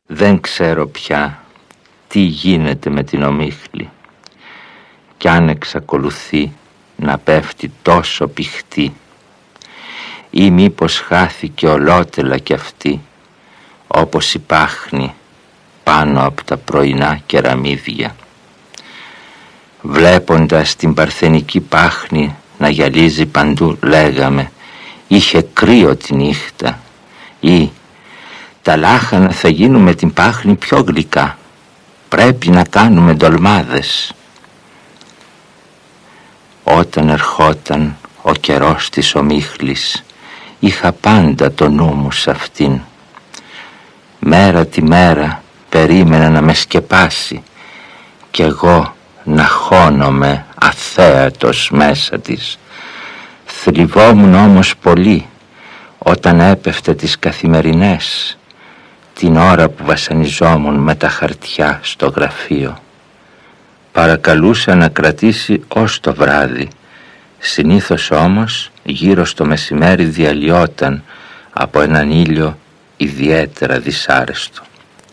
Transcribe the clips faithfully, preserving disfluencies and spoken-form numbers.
Δεν ξέρω πια τι γίνεται με την ομίχλη κι αν εξακολουθεί να πέφτει τόσο πηχτή ή μήπως χάθηκε ολότελα κι αυτή όπως η πάχνη πάνω από τα πρωινά κεραμίδια. Βλέποντας την παρθενική πάχνη να γυαλίζει παντού, λέγαμε είχε κρύο τη νύχτα, ή τα λάχανα θα γίνουν με την πάχνη πιο γλυκά, πρέπει να κάνουμε ντολμάδες. Όταν ερχόταν ο καιρός της ομίχλης, είχα πάντα το νου μου σ' αυτήν. Μέρα τη μέρα περίμενα να με σκεπάσει κι εγώ να χώνομαι αθέατος μέσα της. Θλιβόμουν όμως πολύ όταν έπεφτε τις καθημερινές, την ώρα που βασανιζόμουν με τα χαρτιά στο γραφείο. Παρακαλούσα να κρατήσει ως το βράδυ, συνήθως όμως γύρω στο μεσημέρι διαλυόταν από έναν ήλιο ιδιαίτερα δυσάρεστο.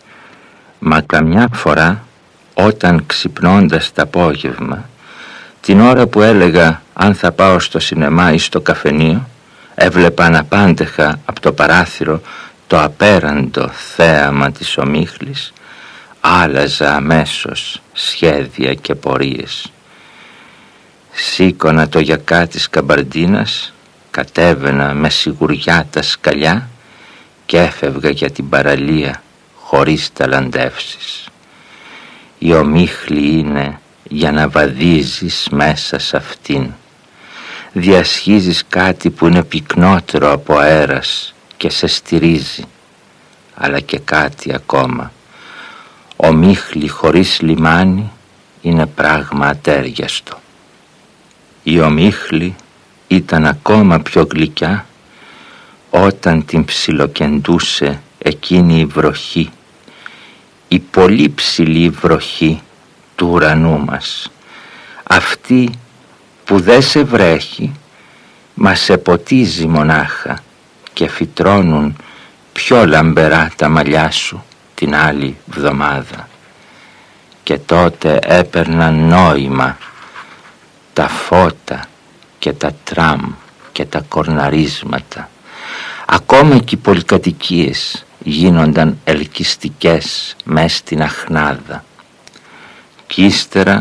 Μα καμιά φορά όταν ξυπνώντας το απόγευμα, την ώρα που έλεγα αν θα πάω στο σινεμά ή στο καφενείο, έβλεπα αναπάντεχα από το παράθυρο το απέραντο θέαμα της ομίχλης, άλλαζα αμέσως σχέδια και πορείες. Σήκωνα το γιακά της καμπαρντίνας, κατέβαινα με σιγουριά τα σκαλιά και έφευγα για την παραλία χωρίς ταλαντεύσεις. Η ομίχλη είναι για να βαδίζεις μέσα σε αυτήν. Διασχίζεις κάτι που είναι πυκνότερο από αέρας και σε στηρίζει, αλλά και κάτι ακόμα. Ομίχλη χωρίς λιμάνι είναι πράγμα ατέριαστο. Η ομίχλη ήταν ακόμα πιο γλυκιά όταν την ψιλοκεντούσε εκείνη η βροχή, η πολύ ψηλή βροχή του ουρανού μας, αυτή που δεν σε βρέχει μα σε ποτίζει μονάχα και φυτρώνουν πιο λαμπερά τα μαλλιά σου την άλλη βδομάδα. Και τότε έπαιρναν νόημα τα φώτα και τα τραμ και τα κορναρίσματα. Ακόμα και οι πολυκατοικίες γίνονταν ελκυστικές μες στην αχνάδα. Κι ύστερα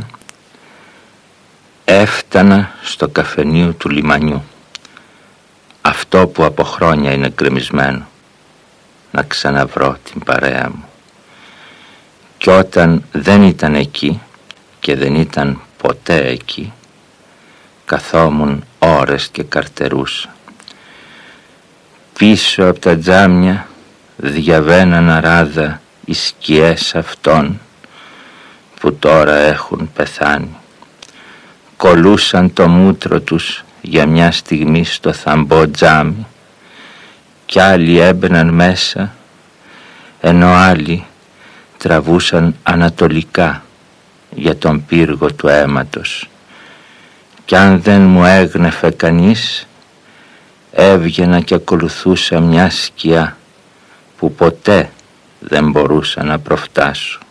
έφτανα στο καφενείο του λιμανιού, αυτό που από χρόνια είναι γκρεμισμένο, να ξαναβρω την παρέα μου. Κι όταν δεν ήταν εκεί και δεν ήταν ποτέ εκεί, καθόμουν ώρες και καρτερούσα. Πίσω από τα τζάμια διαβαίναν αράδα οι σκιές αυτών που τώρα έχουν πεθάνει. Κολούσαν το μούτρο τους για μια στιγμή στο θαμπό τζάμι κι άλλοι έμπαιναν μέσα, ενώ άλλοι τραβούσαν ανατολικά για τον πύργο του αίματος. Κι αν δεν μου έγνεφε κανείς, έβγαινα και ακολουθούσα μια σκιά που ποτέ δεν μπορούσα να προφτάσω.